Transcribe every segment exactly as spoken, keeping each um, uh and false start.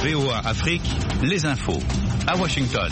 V O A Afrique, les infos. À Washington.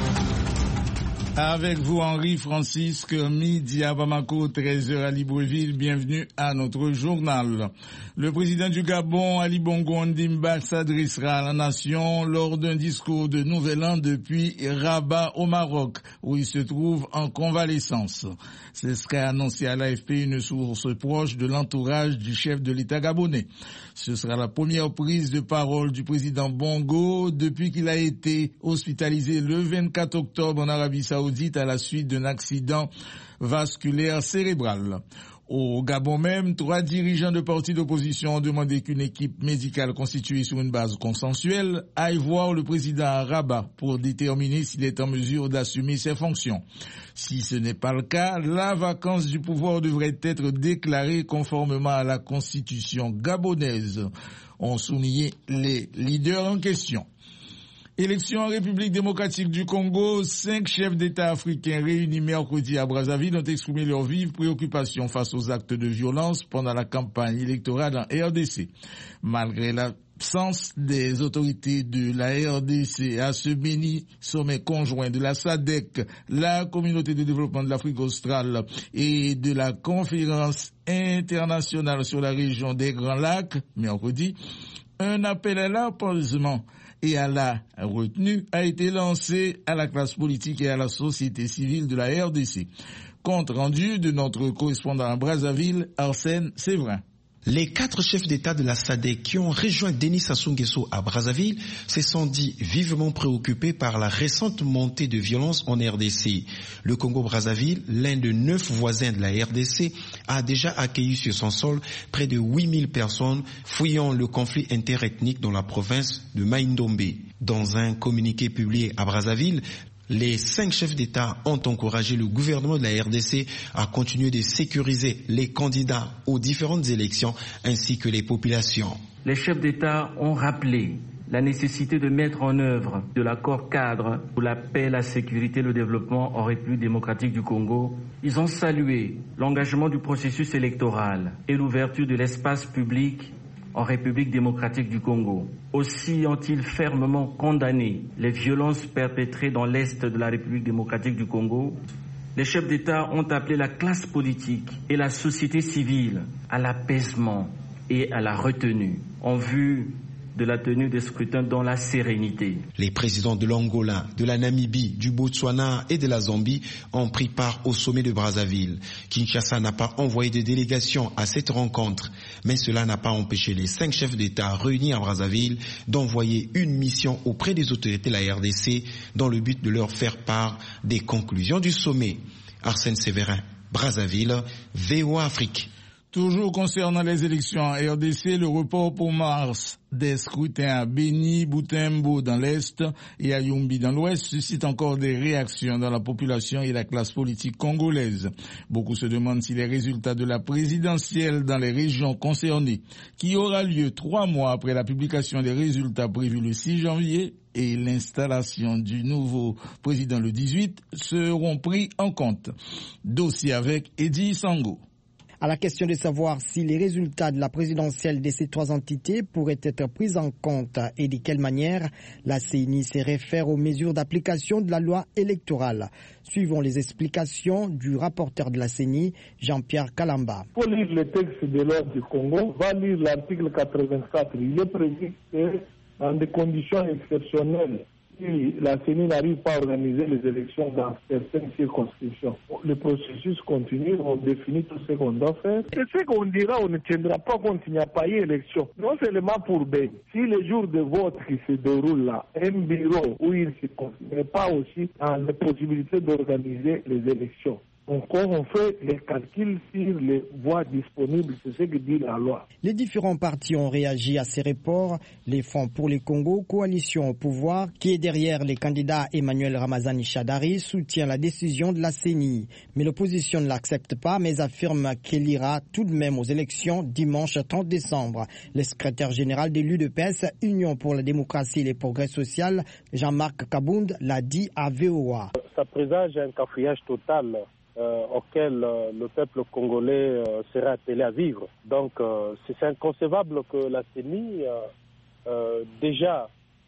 Avec vous, Henri Francisque, midi à Bamako, treize heures à Libreville. Bienvenue à notre journal. Le président du Gabon, Ali Bongo Ondimba, s'adressera à la nation lors d'un discours de Nouvel An depuis Rabat au Maroc, où il se trouve en convalescence. Ce sera annoncé à l'A F P, une source proche de l'entourage du chef de l'État gabonais. Ce sera la première prise de parole du président Bongo depuis qu'il a été hospitalisé le vingt-quatre octobre en Arabie Saoudite à la suite d'un accident vasculaire cérébral. Au Gabon même, trois dirigeants de partis d'opposition ont demandé qu'une équipe médicale constituée sur une base consensuelle aille voir le président à Rabat pour déterminer s'il est en mesure d'assumer ses fonctions. Si ce n'est pas le cas, la vacance du pouvoir devrait être déclarée conformément à la constitution gabonaise, ont souligné les leaders en question. Élection en République démocratique du Congo, cinq chefs d'État africains réunis mercredi à Brazzaville ont exprimé leur vive préoccupation face aux actes de violence pendant la campagne électorale en R D C. Malgré l'absence des autorités de la R D C à ce béni sommet conjoint de la S A D C, la Communauté de développement de l'Afrique australe et de la Conférence internationale sur la région des Grands Lacs, mercredi, un appel à l'apaisement et à la retenue a été lancé à la classe politique et à la société civile de la R D C. Compte rendu de notre correspondant à Brazzaville, Arsène Séverin. Les quatre chefs d'État de la S A D C qui ont rejoint Denis Sassou Nguesso à Brazzaville se sont dit vivement préoccupés par la récente montée de violence en R D C. Le Congo-Brazzaville, l'un de neuf voisins de la R D C, a déjà accueilli sur son sol près de huit mille personnes fuyant le conflit interethnique dans la province de Maïndombe. Dans un communiqué publié à Brazzaville, les cinq chefs d'État ont encouragé le gouvernement de la R D C à continuer de sécuriser les candidats aux différentes élections ainsi que les populations. Les chefs d'État ont rappelé la nécessité de mettre en œuvre de l'accord cadre pour la paix, la sécurité et le développement en République démocratique du Congo. Ils ont salué l'engagement du processus électoral et l'ouverture de l'espace public en République démocratique du Congo. Aussi ont-ils fermement condamné les violences perpétrées dans l'est de la République démocratique du Congo. Les chefs d'État ont appelé la classe politique et la société civile à l'apaisement et à la retenue en vue de la tenue des scrutins dans la sérénité. Les présidents de l'Angola, de la Namibie, du Botswana et de la Zambie ont pris part au sommet de Brazzaville. Kinshasa n'a pas envoyé de délégation à cette rencontre, mais cela n'a pas empêché les cinq chefs d'État réunis à Brazzaville d'envoyer une mission auprès des autorités de la R D C dans le but de leur faire part des conclusions du sommet. Arsène Séverin, Brazzaville, V O A Afrique. Toujours concernant les élections en R D C, le report pour mars des scrutins à Beni, Butembo dans l'Est et à Yumbi dans l'Ouest suscite encore des réactions dans la population et la classe politique congolaise. Beaucoup se demandent si les résultats de la présidentielle dans les régions concernées, qui aura lieu trois mois après la publication des résultats prévus le six janvier et l'installation du nouveau président le dix-huit, seront pris en compte. Dossier avec Eddie Sango. À la question de savoir si les résultats de la présidentielle de ces trois entités pourraient être pris en compte et de quelle manière, la C E N I se réfère aux mesures d'application de la loi électorale. Suivons les explications du rapporteur de la C E N I, Jean-Pierre Kalamba. Pour lire le texte de l'ordre du Congo, va lire l'article quatre-vingt-quatre. Il est prévu que dans des conditions exceptionnelles, si la C E N I n'arrive pas à organiser les élections dans certaines circonscriptions, le processus continue, on définit tout ce qu'on doit faire. C'est ce qu'on dira, on ne tiendra pas compte qu'il n'y a pas eu élection. Non seulement pour B, si le jour de vote qui se déroule là, un bureau où il ne se considère pas aussi dans les possibilités d'organiser les élections. Encore on fait les calculs sur les voies disponibles, c'est ce que dit la loi. Les différents partis ont réagi à ces reports. Les Fonds pour le Congo, coalition au pouvoir, qui est derrière les candidats Emmanuel Ramazani Chadari, soutient la décision de la C E N I. Mais l'opposition ne l'accepte pas, mais affirme qu'elle ira tout de même aux élections dimanche trente décembre. Le secrétaire général de l'U D P S, Union pour la démocratie et le progrès social, Jean-Marc Kabound, l'a dit à V O A. Ça présage un cafouillage total. Euh, auquel euh, le peuple congolais euh, sera appelé à vivre. Donc euh, c'est inconcevable que la C E N I, euh, euh, déjà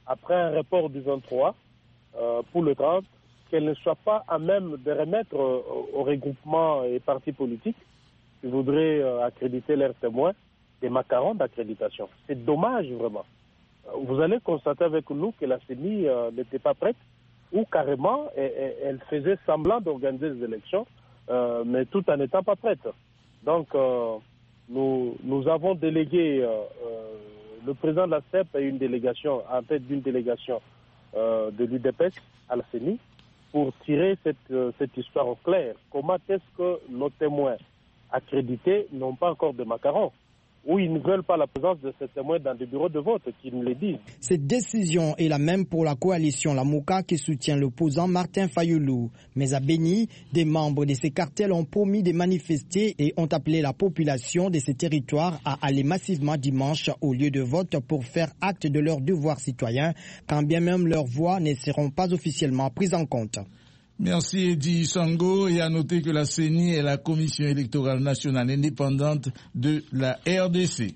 après un report du vingt-trois euh, pour le trente, qu'elle ne soit pas à même de remettre euh, aux regroupements et partis politiques qui voudraient euh, accréditer leurs témoins des macarons d'accréditation. C'est dommage vraiment. Euh, vous allez constater avec nous que la C E N I euh, n'était pas prête ou carrément elle, elle faisait semblant d'organiser les élections, euh, mais tout en n'étant pas prête. Donc euh, nous, nous avons délégué, euh, euh, le président de la C E P et une délégation, en tête d'une délégation euh, de l'U D P S à la C E N I, pour tirer cette, euh, cette histoire au clair. Comment est-ce que nos témoins accrédités n'ont pas encore de macarons, ou ils ne veulent pas la présence de ces témoins dans des bureaux de vote, qu'ils nous le disent. Cette décision est la même pour la coalition Lamouka qui soutient l'opposant Martin Fayoulou. Mais à Béni, des membres de ces cartels ont promis de manifester et ont appelé la population de ces territoires à aller massivement dimanche au lieu de vote pour faire acte de leur devoir citoyen, quand bien même leurs voix ne seront pas officiellement prises en compte. Merci Edi Sango, et à noter que la C E N I est la Commission électorale nationale indépendante de la R D C.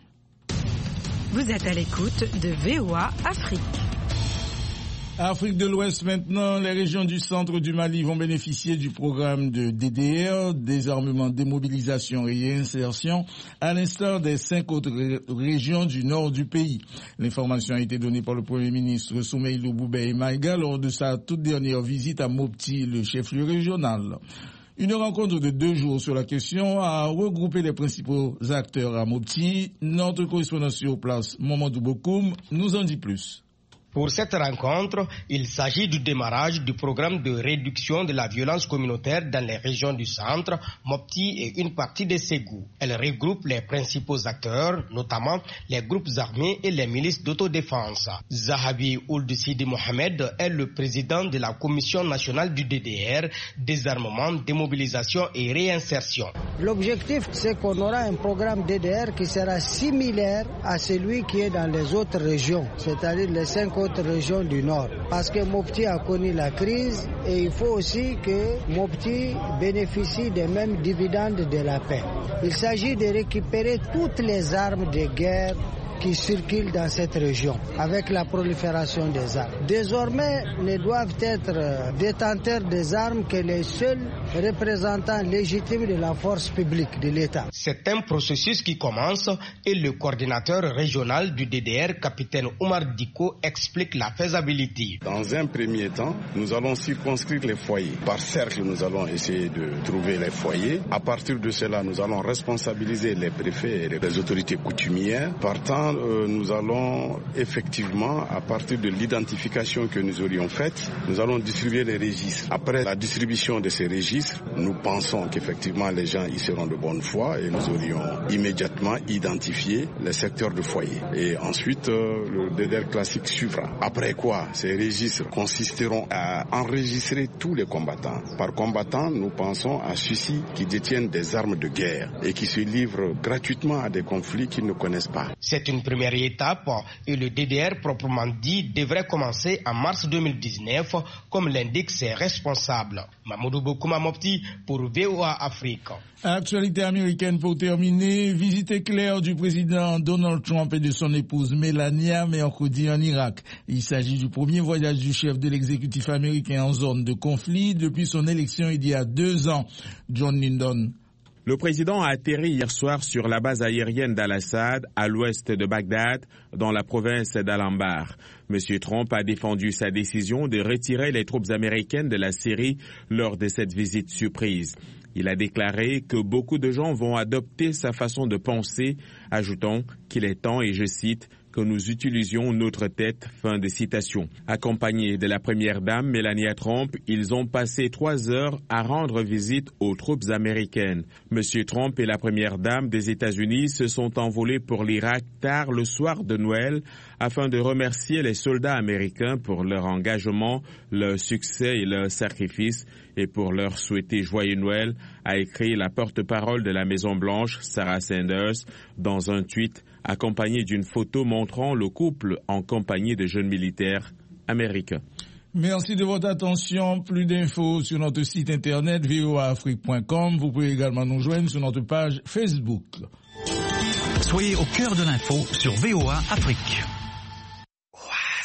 Vous êtes à l'écoute de V O A Afrique. Afrique de l'Ouest maintenant, les régions du centre du Mali vont bénéficier du programme de D D R, désarmement, démobilisation et réinsertion, à l'instar des cinq autres ré- régions du nord du pays. L'information a été donnée par le Premier ministre Soumeïlou Boubeye Maïga lors de sa toute dernière visite à Mopti, le chef-lieu régional. Une rencontre de deux jours sur la question a regroupé les principaux acteurs à Mopti. Notre correspondant sur place, Mamadou Bokoum, nous en dit plus. Pour cette rencontre, il s'agit du démarrage du programme de réduction de la violence communautaire dans les régions du centre, Mopti et une partie de Ségou. Elle regroupe les principaux acteurs, notamment les groupes armés et les milices d'autodéfense. Zahabi Ould Sidi Mohamed est le président de la Commission nationale du D D R, désarmement, démobilisation et réinsertion. L'objectif, c'est qu'on aura un programme D D R qui sera similaire à celui qui est dans les autres régions, c'est-à-dire les cinq autres régions du Nord. Parce que Mopti a connu la crise et il faut aussi que Mopti bénéficie des mêmes dividendes de la paix. Il s'agit de récupérer toutes les armes de guerre qui circulent dans cette région avec la prolifération des armes. Désormais, ne doivent être détenteurs des armes que les seuls représentants légitimes de la force publique de l'État. C'est un processus qui commence et le coordinateur régional du D D R, capitaine Oumar Diko, explique la faisabilité. Dans un premier temps, nous allons circonscrire les foyers. Par cercle, nous allons essayer de trouver les foyers. À partir de cela, nous allons responsabiliser les préfets et les autorités coutumières. Partant, euh, nous allons effectivement, à partir de l'identification que nous aurions faite, nous allons distribuer les registres. Après la distribution de ces registres, nous pensons qu'effectivement les gens y seront de bonne foi et nous aurions immédiatement identifié les secteurs de foyer. Et ensuite, euh, le D D R classique suivra. Après quoi, ces registres consisteront à enregistrer tous les combattants. Par combattants, nous pensons à ceux-ci qui détiennent des armes de guerre et qui se livrent gratuitement à des conflits qu'ils ne connaissent pas. C'est une première étape et le D D R proprement dit devrait commencer en mars deux mille dix-neuf, comme l'indiquent ses responsables. Mamadou Bokouma Mopti pour V O A Afrique. Actualité américaine pour terminer, visite éclair du président Donald Trump et de son épouse Melania mercredi en Irak. Il s'agit du premier voyage du chef de l'exécutif américain en zone de conflit depuis son élection il y a deux ans. John Lyndon. Le président a atterri hier soir sur la base aérienne d'Al-Assad, à l'ouest de Bagdad, dans la province d'Al-Anbar. M. Trump a défendu sa décision de retirer les troupes américaines de la Syrie lors de cette visite surprise. Il a déclaré que beaucoup de gens vont adopter sa façon de penser, ajoutant qu'il est temps, et je cite, que nous utilisions notre tête, fin de citation. Accompagnés de la première dame Melania Trump, ils ont passé trois heures à rendre visite aux troupes américaines. Monsieur Trump et la première dame des États-Unis se sont envolés pour l'Irak tard le soir de Noël afin de remercier les soldats américains pour leur engagement, leur succès et leur sacrifice, et pour leur souhaiter joyeux Noël, a écrit la porte-parole de la Maison-Blanche, Sarah Sanders, dans un tweet accompagné d'une photo montrant le couple en compagnie de jeunes militaires américains. Merci de votre attention. Plus d'infos sur notre site internet v o a afrique point com. Vous pouvez également nous joindre sur notre page Facebook. Soyez au cœur de l'info sur V O A Afrique.